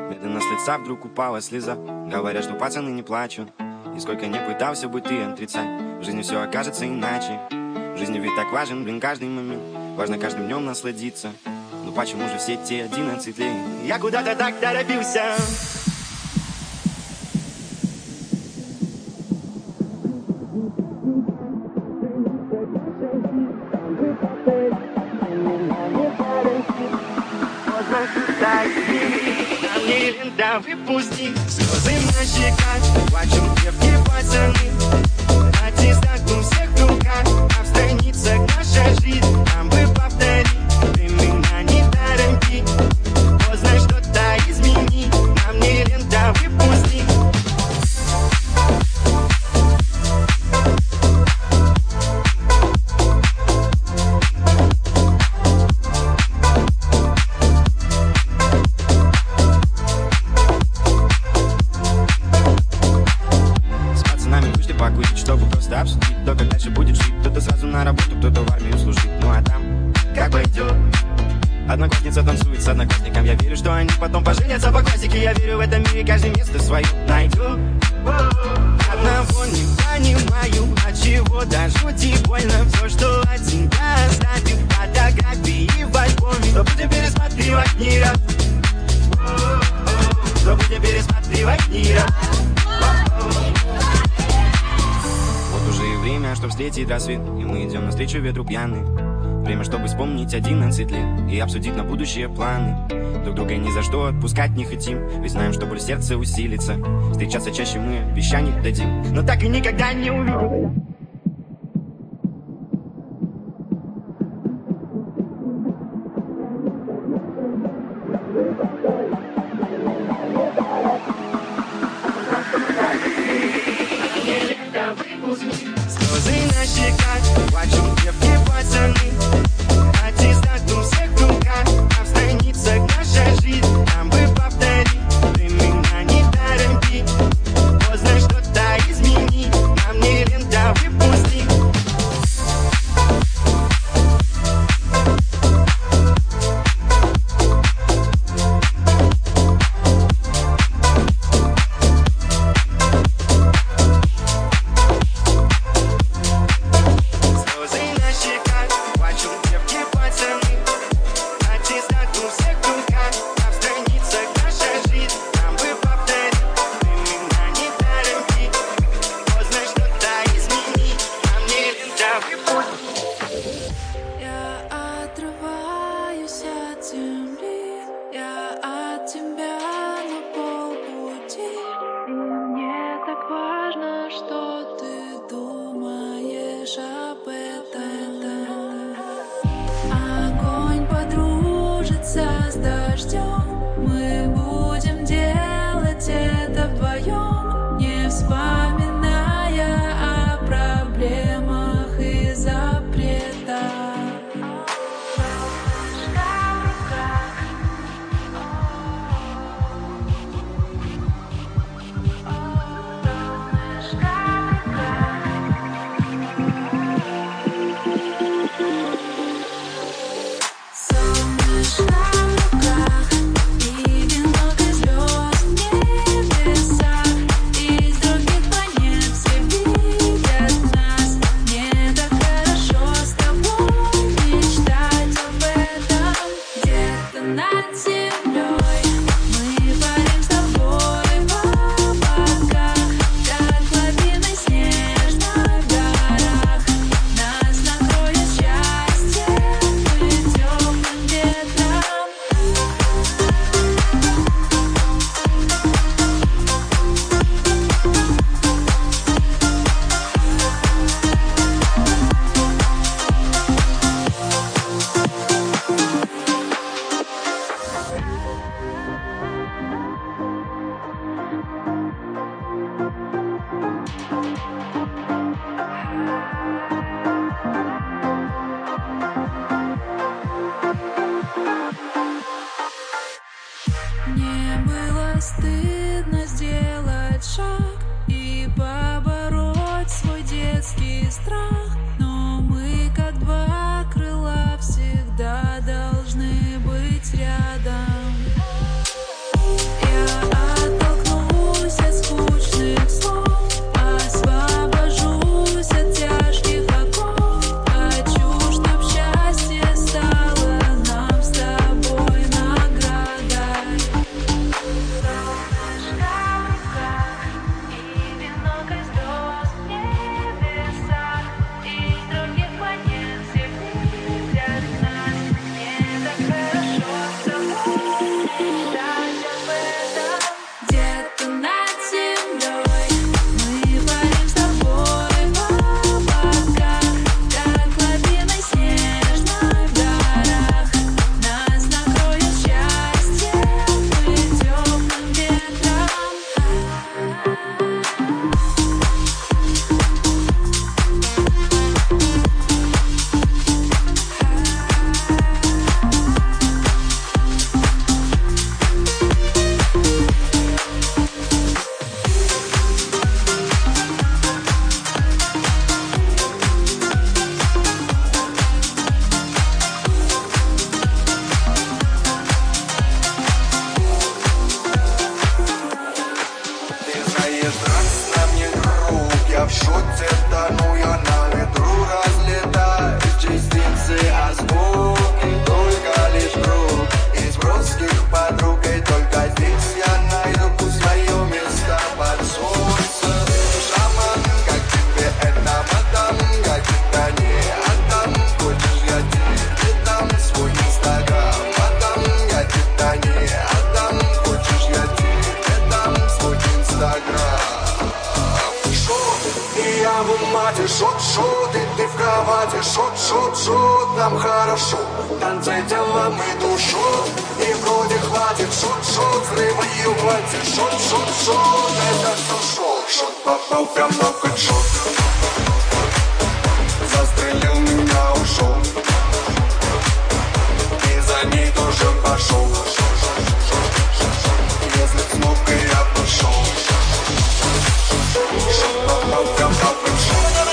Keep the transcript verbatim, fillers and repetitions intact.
Медленно с лица вдруг упала слеза. Говорят, что пацаны не плачут. И сколько не пытался бы ты отрицать, в жизни все окажется иначе. В жизни ведь так важен, блин, каждый момент. Важно каждым днем насладиться. Ну почему же все те одиннадцать лет я куда-то так торопился? Да выпусти слезы на щеках, плачем девки, пацаны. Аттестат у всех в руках, а в страницах наша жизнь. Нам бы повторить, ты меня не торопи. Поздно что-то измени, нам не лента, выпусти. Чтобы просто обсудить, кто как дальше будет жить. Кто-то сразу на работу, кто-то в армию служит. Ну а там, как пойдет. Одноклассница танцует с одноклассником. Я верю, что они потом поженятся по классике. Я верю, в этом мире каждый место свое найдет. Одного не понимаю, от чего до жути больно. Все, что от тебя оставил, фотографии в альбоме. То будем пересматривать не раз. То будем пересматривать не раз. Уже и время, чтобы встретить рассвет, и мы идем навстречу ветру пьяны. Время, чтобы вспомнить одиннадцать лет и обсудить на будущее планы. Друг друга ни за что отпускать не хотим, ведь знаем, что боль сердца усилится. Встречаться чаще мы обещаний дадим, но так и никогда не увидим. Слезы на щеках, плачем девки, пацаны. Аттестат у всех в руках, а в страницах наша жизнь. Нам бы повторить, ты меня не торопи. Поздно что-то измени, нам не лента, выпусти. С дождем мы будем делать это вдвоем, не вспоминая о проблемах и запретах. Стыдно сделать шаг и побороть свой детский страх, но мы как два крыла всегда должны быть рядом. Я шутит, тону я на ветру, разлетаюсь частицы, а звуки только лишь круг из броских подруг, и только здесь я найду свое место под солнцем. Шаман, как тебе это мадам, как это не отдам, хочешь я тебе дам свой инстаграм, мадам, я это не отдам, хочешь я тебе дам свой инстаграм. И я в умате, шот-шот, и ты в кровати, шот-шот-шот, нам хорошо. Танцуй телом и душой, и вроде хватит, шот-шот, взрываю хватит, шот-шот-шот, это все шот. Шот попал прям на хэдшот, застрелил меня, ушел, и за ней тоже пошел. Если смог, и я пошел. Шот попал прям на хэдшот.